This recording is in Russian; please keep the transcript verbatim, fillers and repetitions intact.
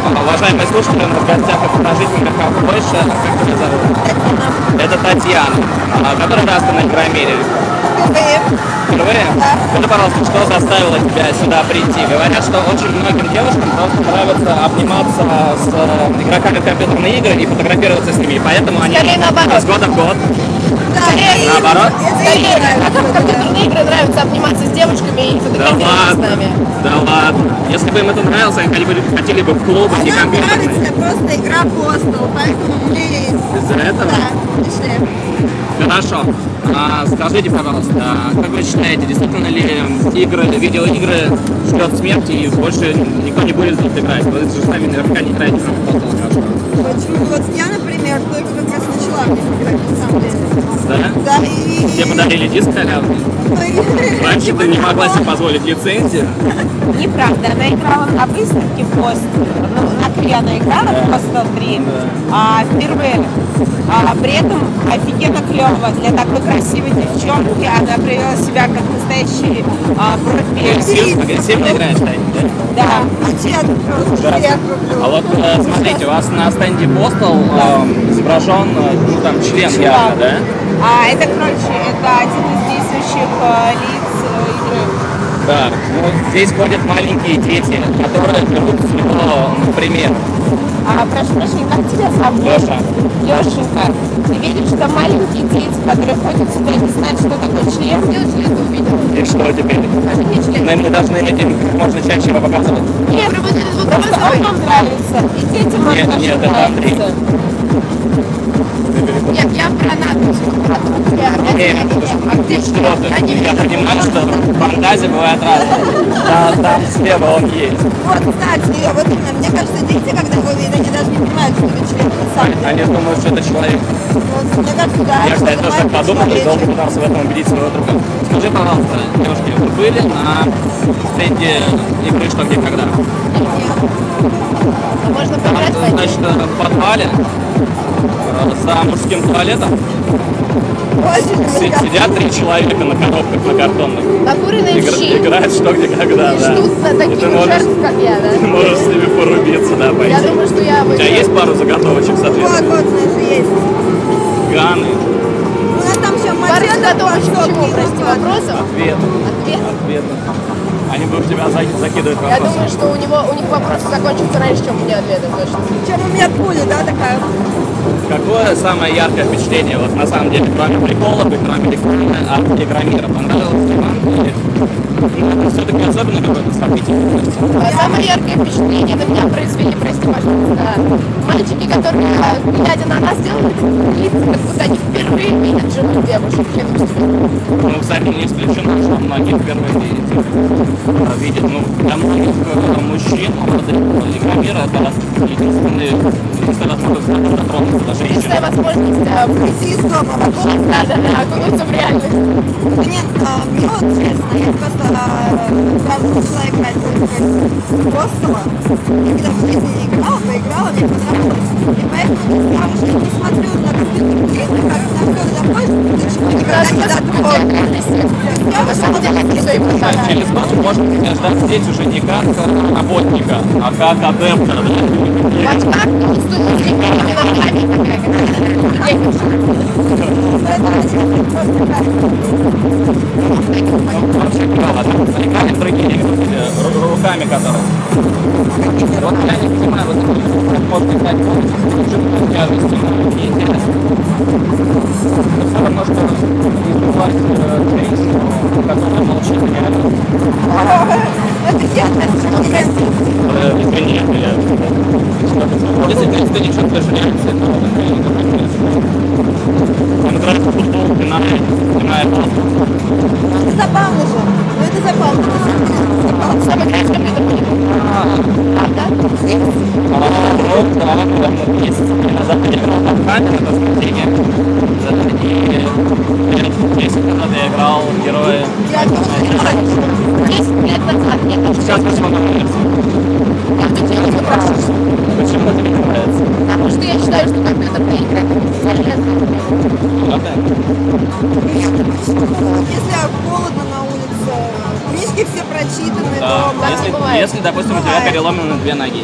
Уважаемые слушатели, у нас в гостях изображитель Михаил Больше. Как тебя зовут? Это Татьяна. А который раз ты на Игромире? Впервые. Впервые? Да. Скажи, пожалуйста, что заставило тебя сюда прийти? Говорят, что очень многим девушкам просто нравится обниматься с игроками в компьютерные игры и фотографироваться с ними. Поэтому они Скорее наоборот. с года в год. Да, Скорее наоборот? Скорее, как в компьютерные игры нравится обниматься с девушками и Да фотографироваться с ладно, нами. да ладно. Если бы им это нравилось, они хотели бы, хотели бы в клубы, не Нам компьютерные. нравится просто игра Postal, поэтому мы и... Из-за этого? Да, пришли. Хорошо. А, скажите, пожалуйста, как вы считаете, действительно ли игры, видеоигры ждет смерти и больше никто не будет тут играть? Вы же сами наверняка не играете в Postal, хорошо. Почему? Вот я, например, только как раз начала в них играть, на самом деле. Да? Да, и... Тебе подарили диск халявный? Раньше ты не могла себе позволить лицензию. Неправда, она играла на выставке пост, ну, на три она играла в Postal три, а впервые. А, при этом офигенно клево для такой красивой девчонки, она проявила себя как настоящий а, профи. Агрессивно, агрессивно играешь, да? Да. Вообще, просто Да. всех люблю. А вот э, смотрите, у вас на стенде Postal э, изображен э, ну, там член явно, да? А это, короче, это один из действующих э, лиц э, игры. Да. Ну, здесь ходят маленькие дети, которые берут с него, например, А, прошу прощения, как тебя зовут? Леша. Лешенька, ты видишь, что маленькие дети, которые ходят сюда и не знают, что такое член? Я член увидела. И что теперь? Даже не член. Наверное, мы должны этим как можно чаще его показывать. Нет, просто он вам нравится, и детям он Нет, тоже нет, это Андрей. нравится. Нет, я про надпись. Нет, А где что ты? Я понимаю, что фантазия бывает разная. Да, там слева он есть. Вот, кстати, вот именно, мне кажется, дети, когда его видят, они даже не понимают, что это член, на самом деле. Они думают, что это человек. Вот, мне кажется, да, Я, что кстати, это тоже так маленький подумал и долго человечек. пытался в этом убедить своего друга. Скажи, пожалуйста, девушки, вы были на стенде игры «Что, где, когда»? Можно Там, поиграть в значит, в подвале, э, за мужским туалетом, Очень си- много. сидят три человека на коробках, на картонных. Накуренные Игра- щи. играют «Что, где, когда», И да. ждут на И ты таких можешь, жертв, как я, да? ты можешь с ними порубиться, да, Я пойти. думаю, что я У тебя выиграю. есть пару заготовочек, Вот, соответственно? вот, знаешь, есть. Ганы, У нас там все Пару мочено, заготовочек подсок, чего, и прости, вот. вопросов? ответы, Ответ? ответы. Они будут тебя за- закидывать Я вопросами. думаю, что у него у них вопрос закончится раньше, чем у меня ответы, точно. Чем у меня пуля, да, такая. Какое самое яркое впечатление, вот на самом деле, кроме приколов и кроме рекламы от Игромира? Понравилось ли вам? Или ну, все-таки особенно какое-то событие? А самое яркое впечатление на меня произвели, прости, пожалуйста, мальчики, которые, а, глядя на нас, делают лица, как будто они впервые видят живых девушек. Клянусь тебе. Ну, кстати, не исключено, что многие впервые видят, а, видят. Ну, для многих э, мужчин, молодых, Игромира это раз- единственный, единственная возможность дотронуться до женщины. Единственная возможность а, Выйти из дома. да, да, да, окунуться в реальность. Нет, а, мне вот честно, я просто а, сразу начала играть в Постала. Я когда в жизни не играла, поиграла, мне понравилось. И поэтому я уже не смотрю на компьютерные игры, как на все заходишь, ты чего никогда не дотронешь. Я На самом деле, это все и Да, понравилось. через год можно ждать здесь уже не как э, работника, а как адепта. Да? В очках, ну, с такими ногами, такая, как девушка. Ну, вообще, клево, да? Заиграли в другие игры, э, ру- руками которые. Вот я не понимаю, вот как можно играть в тяжести, мне интересно. Это все равно, что избивать э, женщину, которая молчит реально. Это я, это Э, Извини, я... Если ты, если ты не чувствуешь реакции, то это не интересно. Он играет в футбол, пинает, пинает просто. Это забавно же. Ну это забавно. Самый красивый компьютер. Правда? А, вот, да, да, есть. Назад я играл в камере, это спасение. И есть, когда я играл в героя. десять лет назад мне тоже Сейчас почему мне нравится? Почему тебе не нравится? потому что я считаю, что компьютерные игры полезны. Правда? Если холодно на улице, книжки все прочитаны Да. дома. Если, бывает. если, допустим, у тебя Бывает. переломаны две ноги.